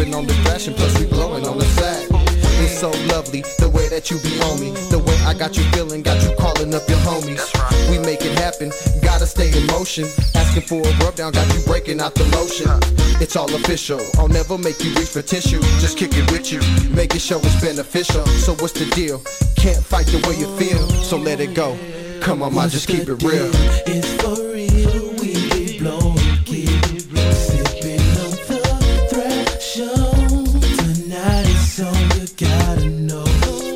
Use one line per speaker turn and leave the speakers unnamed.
sipping on the thrashing, plus we blowing on the sack. It's so lovely, the way that you be on me, the way I got you feeling, got you calling up your homies. We make it happen, gotta stay in motion. Asking for a rub down, got you breaking out the lotion. It's all official, I'll never make you reach for tissue. Just kick it with you, make it show it's beneficial. So what's the deal? Can't fight the way you feel, so let it go. Come on, ma, just keep it real.
It's for